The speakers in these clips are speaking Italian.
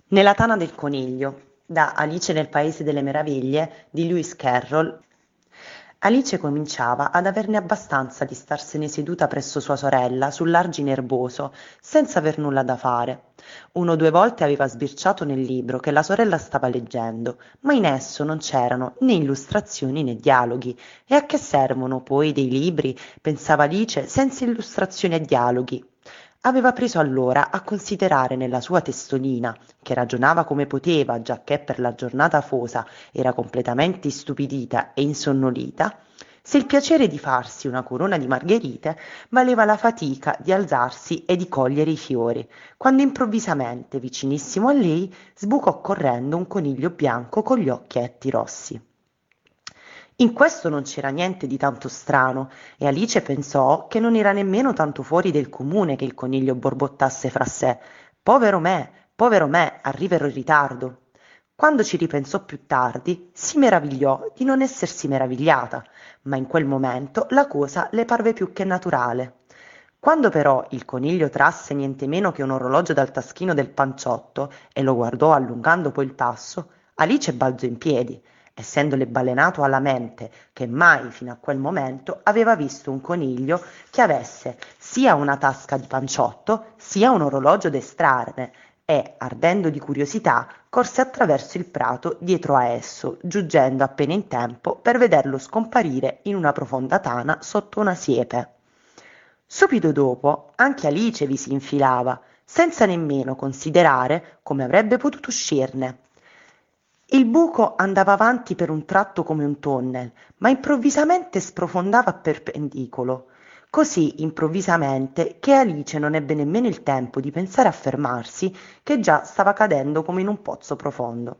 Nella tana del coniglio, da Alice nel Paese delle Meraviglie di Lewis Carroll. Alice cominciava ad averne abbastanza di starsene seduta presso sua sorella sull'argine erboso, senza aver nulla da fare. 1 o 2 volte aveva sbirciato nel libro che la sorella stava leggendo, ma in esso non c'erano né illustrazioni né dialoghi. E a che servono poi dei libri, pensava Alice, senza illustrazioni e dialoghi? Aveva preso allora a considerare nella sua testolina, che ragionava come poteva, giacché per la giornata afosa era completamente istupidita e insonnolita, se il piacere di farsi una corona di margherite valeva la fatica di alzarsi e di cogliere i fiori, quando improvvisamente, vicinissimo a lei, sbucò correndo un coniglio bianco con gli occhietti rossi. In questo non c'era niente di tanto strano, e Alice pensò che non era nemmeno tanto fuori del comune che il coniglio borbottasse fra sé: povero me, arriverò in ritardo. Quando ci ripensò più tardi, si meravigliò di non essersi meravigliata, ma in quel momento la cosa le parve più che naturale. Quando però il coniglio trasse niente meno che un orologio dal taschino del panciotto e lo guardò allungando poi il passo, Alice balzò in piedi, essendole balenato alla mente che mai fino a quel momento aveva visto un coniglio che avesse sia una tasca di panciotto sia un orologio da estrarne, e, ardendo di curiosità, corse attraverso il prato dietro a esso, giungendo appena in tempo per vederlo scomparire in una profonda tana sotto una siepe. Subito dopo anche Alice vi si infilava, senza nemmeno considerare come avrebbe potuto uscirne. Il buco andava avanti per un tratto come un tunnel, ma improvvisamente sprofondava a perpendicolo, così improvvisamente che Alice non ebbe nemmeno il tempo di pensare a fermarsi, che già stava cadendo come in un pozzo profondo.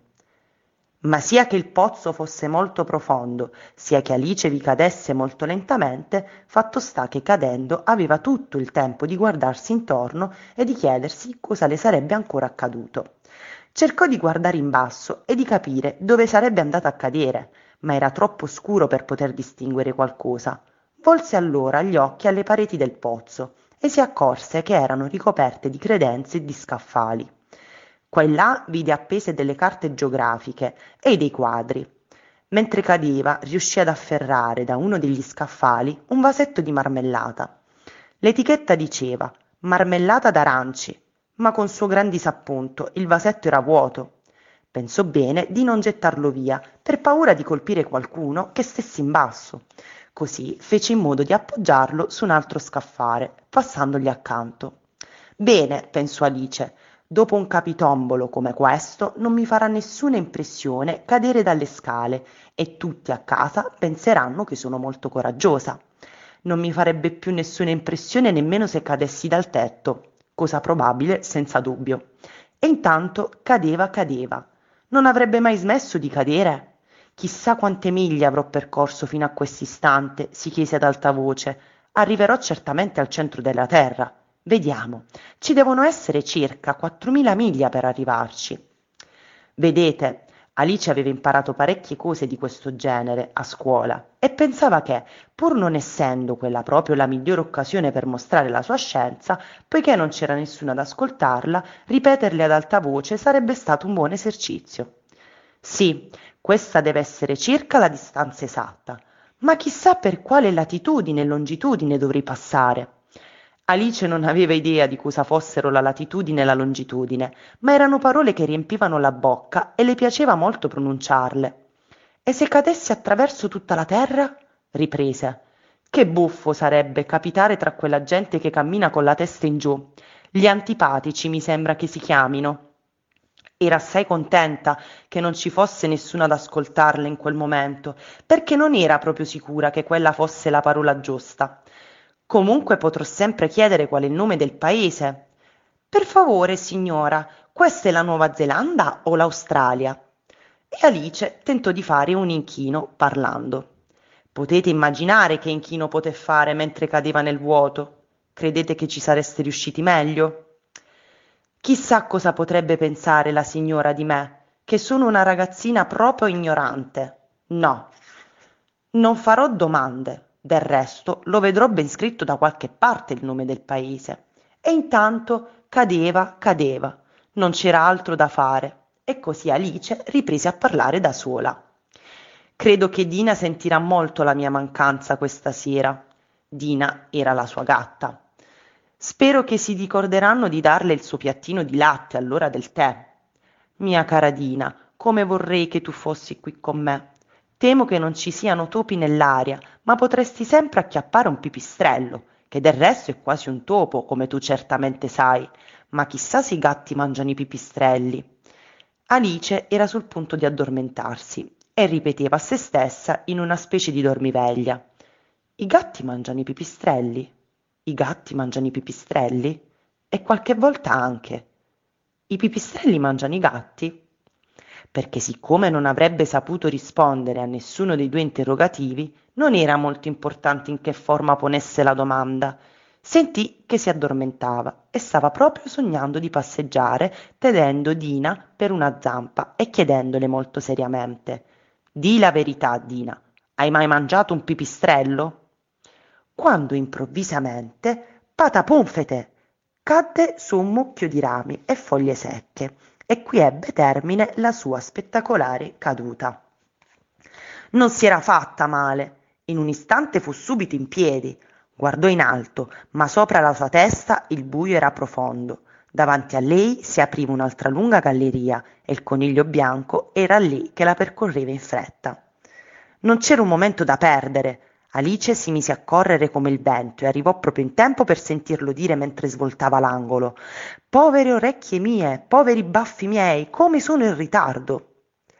Ma sia che il pozzo fosse molto profondo, sia che Alice vi cadesse molto lentamente, fatto sta che cadendo aveva tutto il tempo di guardarsi intorno e di chiedersi cosa le sarebbe ancora accaduto. Cercò di guardare in basso e di capire dove sarebbe andata a cadere, ma era troppo scuro per poter distinguere qualcosa. Volse allora gli occhi alle pareti del pozzo e si accorse che erano ricoperte di credenze e di scaffali. Qua e là vide appese delle carte geografiche e dei quadri. Mentre cadeva, riuscì ad afferrare da uno degli scaffali un vasetto di marmellata. L'etichetta diceva marmellata d'aranci, ma con suo gran disappunto il vasetto era vuoto. Pensò bene di non gettarlo via, per paura di colpire qualcuno che stesse in basso. Così fece in modo di appoggiarlo su un altro scaffale, passandogli accanto. Bene, pensò Alice, dopo un capitombolo come questo non mi farà nessuna impressione cadere dalle scale e tutti a casa penseranno che sono molto coraggiosa. Non mi farebbe più nessuna impressione nemmeno se cadessi dal tetto, cosa probabile senza dubbio. E intanto cadeva. Non avrebbe mai smesso di cadere? Chissà quante miglia avrò percorso fino a quest'istante, si chiese ad alta voce. Arriverò certamente al centro della Terra. Vediamo. Ci devono essere circa 4.000 miglia per arrivarci. Vedete, Alice aveva imparato parecchie cose di questo genere a scuola e pensava che, pur non essendo quella proprio la migliore occasione per mostrare la sua scienza, poiché non c'era nessuno ad ascoltarla, ripeterle ad alta voce sarebbe stato un buon esercizio. Sì, questa deve essere circa la distanza esatta, ma chissà per quale latitudine e longitudine dovrei passare. Alice non aveva idea di cosa fossero la latitudine e la longitudine, ma erano parole che riempivano la bocca e le piaceva molto pronunciarle. E se cadessi attraverso tutta la terra? Riprese. Che buffo sarebbe capitare tra quella gente che cammina con la testa in giù. Gli antipatici mi sembra che si chiamino. Era assai contenta che non ci fosse nessuno ad ascoltarla in quel momento, perché non era proprio sicura che quella fosse la parola giusta. Comunque potrò sempre chiedere qual è il nome del paese. Per favore, signora, questa è la Nuova Zelanda o l'Australia? E Alice tentò di fare un inchino parlando. Potete immaginare che inchino poté fare mentre cadeva nel vuoto? Credete che ci sareste riusciti meglio? Chissà cosa potrebbe pensare la signora di me, che sono una ragazzina proprio ignorante. No, non farò domande. Del resto lo vedrò ben scritto da qualche parte il nome del paese. E intanto cadeva. Non c'era altro da fare e così Alice riprese a parlare da sola. Credo che Dina sentirà molto la mia mancanza questa sera. Dina era la sua gatta. Spero che si ricorderanno di darle il suo piattino di latte all'ora del tè. Mia cara Dina, come vorrei che tu fossi qui con me. Temo che non ci siano topi nell'aria, ma potresti sempre acchiappare un pipistrello, che del resto è quasi un topo, come tu certamente sai. Ma chissà se i gatti mangiano i pipistrelli. Alice era sul punto di addormentarsi e ripeteva a se stessa in una specie di dormiveglia. I gatti mangiano i pipistrelli? I gatti mangiano i pipistrelli? E qualche volta anche. I pipistrelli mangiano i gatti? Perché siccome non avrebbe saputo rispondere a nessuno dei due interrogativi, non era molto importante in che forma ponesse la domanda. Sentì che si addormentava e stava proprio sognando di passeggiare, tenendo Dina per una zampa e chiedendole molto seriamente: «Di la verità, Dina, hai mai mangiato un pipistrello?» Quando improvvisamente, patapunfete, cadde su un mucchio di rami e foglie secche, e qui ebbe termine la sua spettacolare caduta. Non si era fatta male. In un istante fu subito in piedi. Guardò in alto, ma sopra la sua testa il buio era profondo. Davanti a lei si apriva un'altra lunga galleria e il coniglio bianco era lì che la percorreva in fretta. Non c'era un momento da perdere. Alice si mise a correre come il vento e arrivò proprio in tempo per sentirlo dire mentre svoltava l'angolo: «Povere orecchie mie, poveri baffi miei, come sono in ritardo!»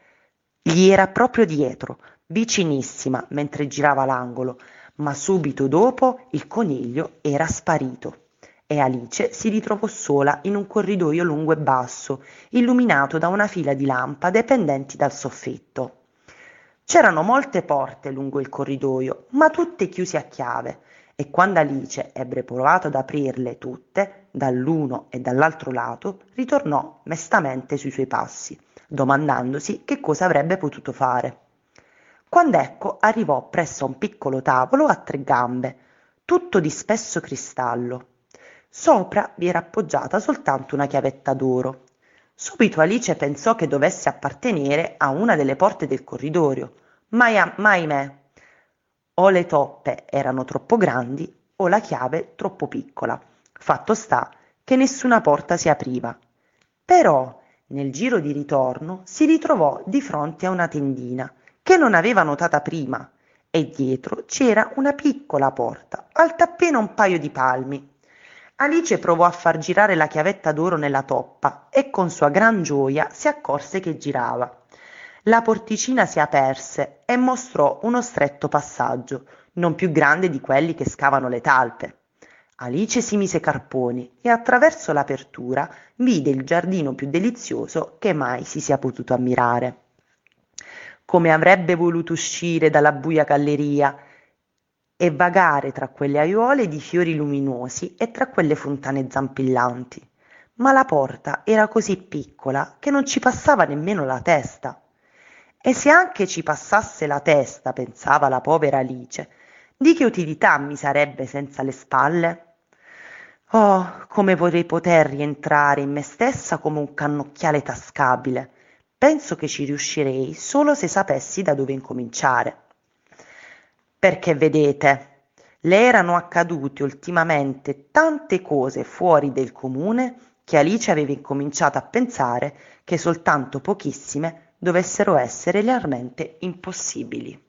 Gli era proprio dietro, vicinissima, mentre girava l'angolo, ma subito dopo il coniglio era sparito e Alice si ritrovò sola in un corridoio lungo e basso, illuminato da una fila di lampade pendenti dal soffitto. C'erano molte porte lungo il corridoio, ma tutte chiuse a chiave, e quando Alice ebbe provato ad aprirle tutte, dall'uno e dall'altro lato, ritornò mestamente sui suoi passi, domandandosi che cosa avrebbe potuto fare. Quando ecco arrivò presso a un piccolo tavolo a tre gambe, tutto di spesso cristallo. Sopra vi era appoggiata soltanto una chiavetta d'oro. Subito Alice pensò che dovesse appartenere a una delle porte del corridoio, ma ahimè, o le toppe erano troppo grandi o la chiave troppo piccola. Fatto sta che nessuna porta si apriva. Però nel giro di ritorno si ritrovò di fronte a una tendina che non aveva notata prima, e dietro c'era una piccola porta, alta appena un paio di palmi. Alice provò a far girare la chiavetta d'oro nella toppa e con sua gran gioia si accorse che girava. La porticina si aperse e mostrò uno stretto passaggio, non più grande di quelli che scavano le talpe. Alice si mise i carponi e attraverso l'apertura vide il giardino più delizioso che mai si sia potuto ammirare. Come avrebbe voluto uscire dalla buia galleria e vagare tra quelle aiuole di fiori luminosi e tra quelle fontane zampillanti. Ma la porta era così piccola che non ci passava nemmeno la testa. E se anche ci passasse la testa, pensava la povera Alice, di che utilità mi sarebbe senza le spalle? Oh, come vorrei poter rientrare in me stessa come un cannocchiale tascabile. Penso che ci riuscirei solo se sapessi da dove incominciare. Perché vedete, le erano accadute ultimamente tante cose fuori del comune che Alice aveva incominciato a pensare che soltanto pochissime dovessero essere realmente impossibili.